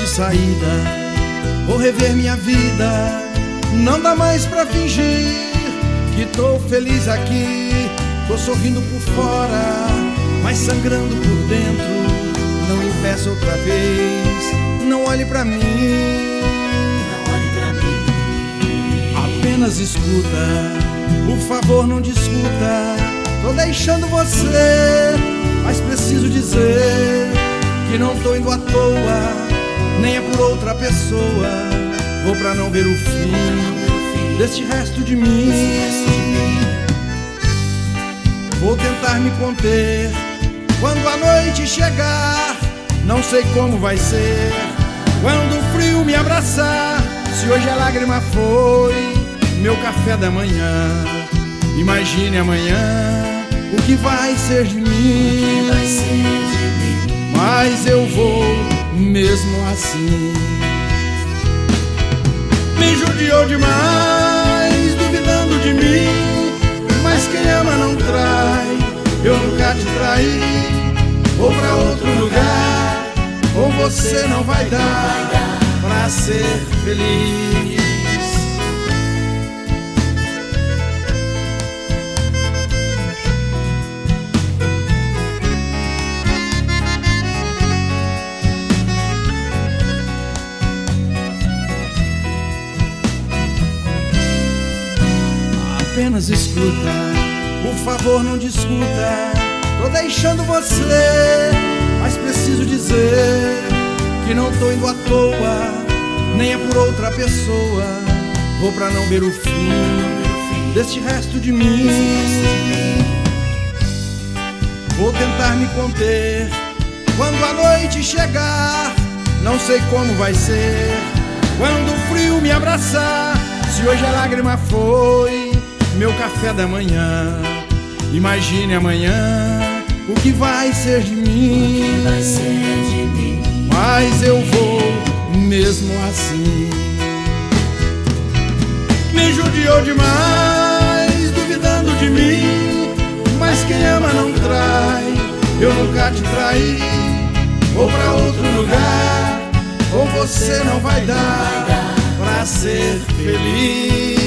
de saída, vou rever minha vida. Não dá mais pra fingir que tô feliz aqui. Tô sorrindo por fora, mas sangrando por dentro. Não impeça outra vez, não olhe pra mim. Não olhe pra mim. Apenas escuta, por favor não discuta. Tô deixando você, mas preciso dizer que não tô indo à toa, nem é por outra pessoa. Vou pra não ver o fim deste resto de mim. Vou tentar me conter quando a noite chegar. Não sei como vai ser quando o frio me abraçar. Se hoje a lágrima foi meu café da manhã, imagine amanhã o que vai ser de mim. Mas eu vou mesmo assim. Me judiou demais, duvidando de mim. Mas quem ama não trai, eu nunca te traí. Vou pra outro lugar, com você não vai dar pra ser feliz. Apenas escuta, por favor não discuta. Tô deixando você, mas preciso dizer que não tô indo à toa, nem é por outra pessoa. Vou pra não ver o fim deste resto de mim. Vou tentar me conter quando a noite chegar. Não sei como vai ser quando o frio me abraçar. Se hoje a lágrima foi meu café da manhã, imagine amanhã o que vai ser de mim. Mas eu vou mesmo assim. Me judiou demais, duvidando de mim. Mas quem ama não trai, eu nunca te traí. Vou pra outro lugar, com você não vai dar pra ser feliz.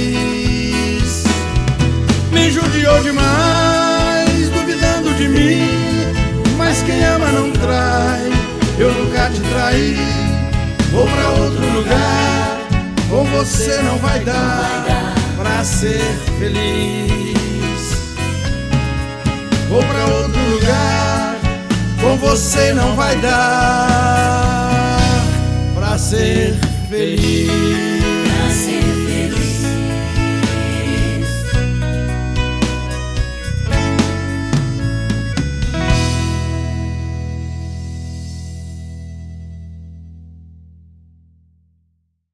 Me judiou demais, duvidando de mim. Mas quem ama não trai, eu nunca te traí. Vou pra outro lugar, com você não vai dar pra ser feliz. Vou pra outro lugar, com você não vai dar pra ser feliz.